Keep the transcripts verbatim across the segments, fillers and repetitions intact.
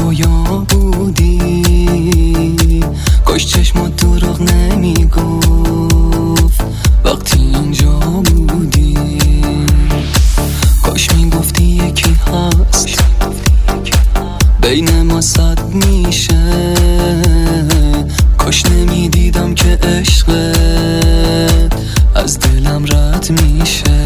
رویا بودی، کاش چشمات دروغ نمیگفت وقتی اینجا بودی. کاش میگفتی یکی هست بین ما صد میشه، کاش نمیدیدم که عشقت از دلم رد میشه.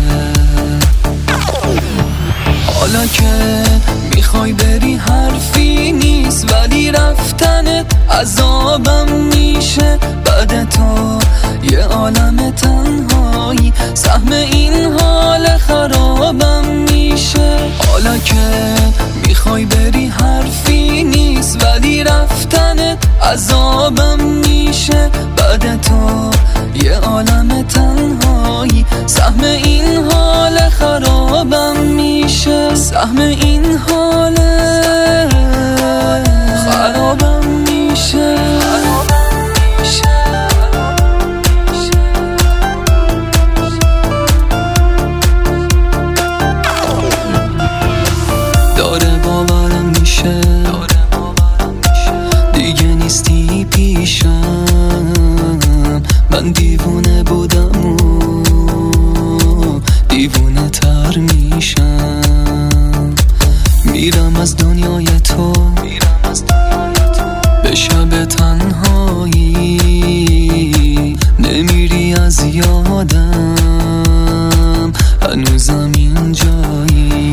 حالا که میخوای بری حرفی نیست، ولی رفتنت عذابم میشه. بعد تو یه عالم تنهایی، سهم این حال خرابم میشه. حالا که میخوای بری حرفی نیست، ولی رفتنت عذابم میشه. بعد تو یه عالم تنهایی، سهم این حال خرابم میشه. سهم این حال خرابم میشه. داره باورم میشه دیگه نیستی پیشم. من دیوونه بودم و دیوونه تر میشم. میرم از دنیای تو به شب تنهایی، نمیری از یادم هنوزم اینجایی.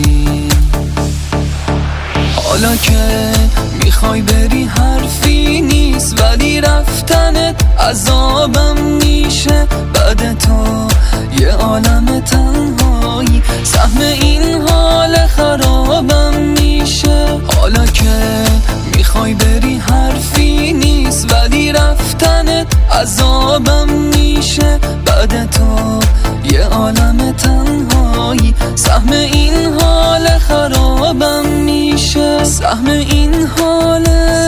حالا که میخوای بری حرفی نیست، ولی رفتنت عذابم میشه. بعد تو یه عالم تنهایی، سهم این حال خرابم میشه. حالا که میخوای بری حرفی نیست، ولی رفتنت عذابم میشه. بعد تو یه عالم تنهایی، سهم این حال خرابم میشه. سهم این حال